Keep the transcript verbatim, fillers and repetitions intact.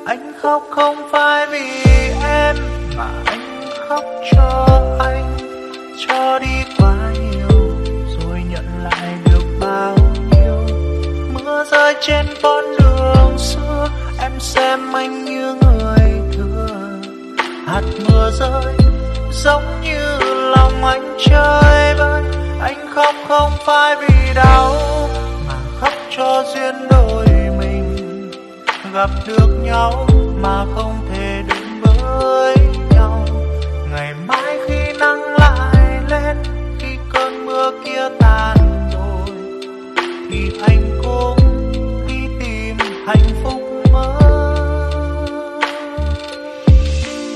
Anh khóc không phải vì em, mà anh khóc cho anh, cho đi quá nhiều rồi nhận lại được bao nhiêu. Mưa rơi trên con đường xưa, em xem anh như người thừa. Hạt mưa rơi giống như lòng anh chơi vơi. Anh khóc không phải vì đau, mà khóc cho duyên đôi mình gặp được nhau mà không thể đến với nhau. Ngày mai